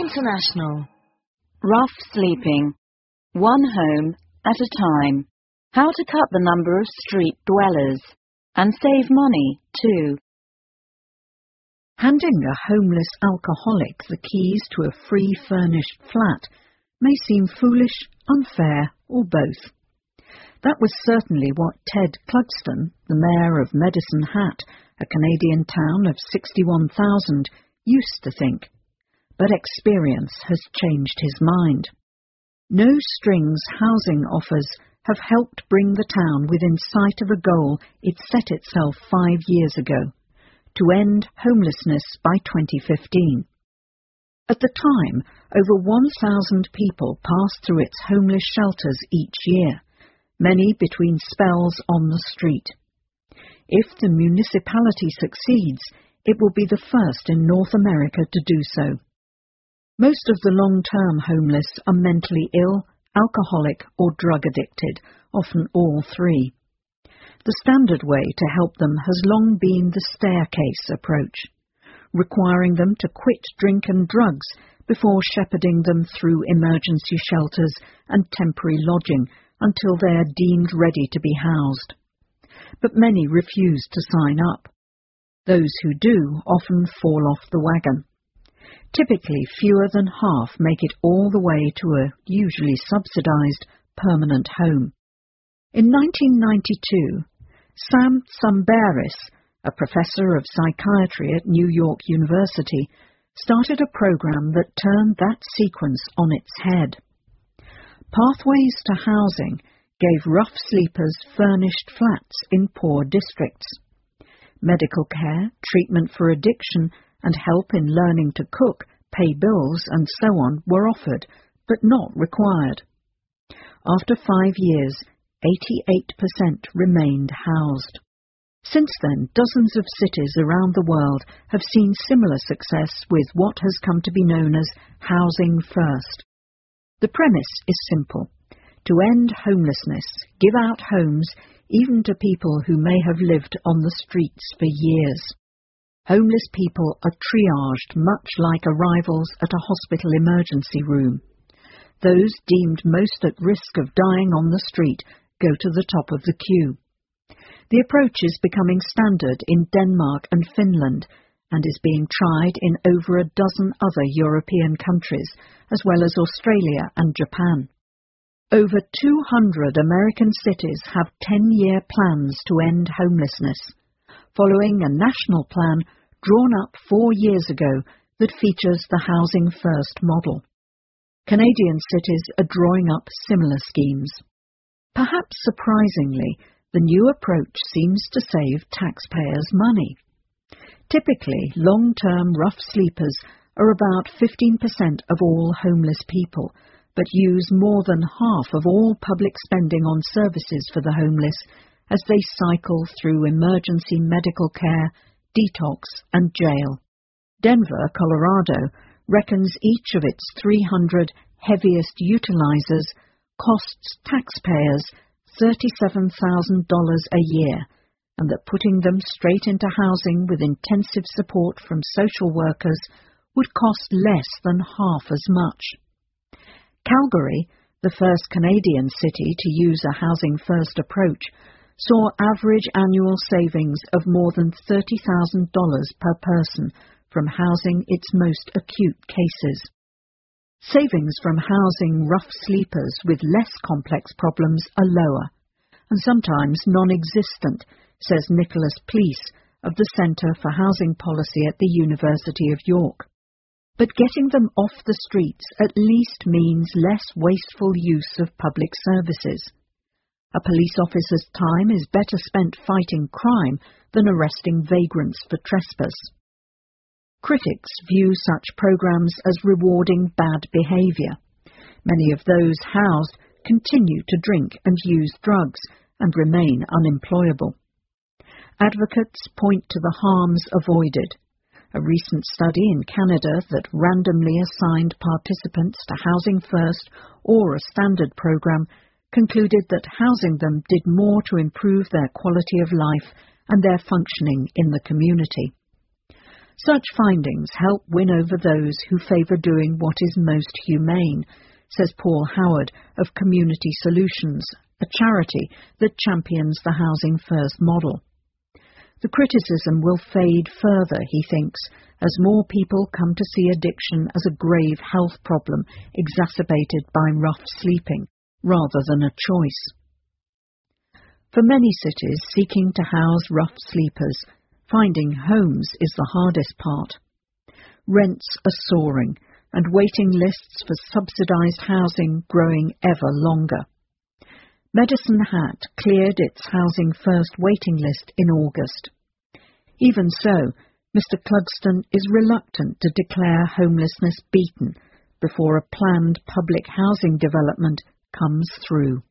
International. Rough sleeping. One home at a time. How to cut the number of street dwellers. And save money, too. Handing a homeless alcoholic the keys to a free furnished flat may seem foolish, unfair, or both. That was certainly what Ted Clugston, the mayor of Medicine Hat, a Canadian town of 61,000, used to think. But experience has changed his mind. No strings housing offers have helped bring the town within sight of a goal it set itself 5 years ago, to end homelessness by 2015. At the time, over 1,000 people passed through its homeless shelters each year, many between spells on the street. If the municipality succeeds, it will be the first in North America to do so. Most of the long-term homeless are mentally ill, alcoholic, or drug-addicted, often all three. The standard way to help them has long been the staircase approach, requiring them to quit drink and drugs before shepherding them through emergency shelters and temporary lodging until they are deemed ready to be housed. But many refuse to sign up. Those who do often fall off the wagon. Typically, fewer than half make it all the way to a usually subsidized permanent home. In 1992, Sam Tsumbaris, a professor of psychiatry at New York University, started a program that turned that sequence on its head. Pathways to Housing gave rough sleepers furnished flats in poor districts. Medical care, treatment for addiction, and help in learning to cook, pay bills, and so on were offered, but not required. After 5 years, 88% remained housed. Since then, dozens of cities around the world have seen similar success with what has come to be known as Housing First. The premise is simple: to end homelessness, give out homes even to people who may have lived on the streets for years. Homeless people are triaged much like arrivals at a hospital emergency room. Those deemed most at risk of dying on the street go to the top of the queue. The approach is becoming standard in Denmark and Finland and is being tried in over a dozen other European countries, as well as Australia and Japan. Over 200 American cities have 10-year plans to end homelessness, following a national plan drawn up 4 years ago that features the Housing First model. Canadian cities are drawing up similar schemes. Perhaps surprisingly, the new approach seems to save taxpayers money. Typically, long-term rough sleepers are about 15% of all homeless people, but use more than half of all public spending on services for the homeless as they cycle through emergency medical care, detox, and jail. Denver, Colorado, reckons each of its 300 heaviest utilizers costs taxpayers $37,000 a year, and that putting them straight into housing with intensive support from social workers would cost less than half as much. Calgary, the first Canadian city to use a Housing First approach, saw average annual savings of more than $30,000 per person from housing its most acute cases. Savings from housing rough sleepers with less complex problems are lower, and sometimes non-existent, says Nicholas Pleece of the Centre for Housing Policy at the University of York. But getting them off the streets at least means less wasteful use of public services. A police officer's time is better spent fighting crime than arresting vagrants for trespass. Critics view such programs as rewarding bad behavior. Many of those housed continue to drink and use drugs and remain unemployable. Advocates point to the harms avoided. A recent study in Canada that randomly assigned participants to Housing First or a standard program concluded that housing them did more to improve their quality of life and their functioning in the community. Such findings help win over those who favour doing what is most humane, says Paul Howard of Community Solutions, a charity that champions the Housing First model. The criticism will fade further, he thinks, as more people come to see addiction as a grave health problem exacerbated by rough sleeping, rather than a choice. For many cities seeking to house rough sleepers, finding homes is the hardest part. Rents are soaring, and waiting lists for subsidised housing growing ever longer. Medicine Hat cleared its Housing First waiting list in August. Even so, Mr Clugston is reluctant to declare homelessness beaten before a planned public housing development comes through.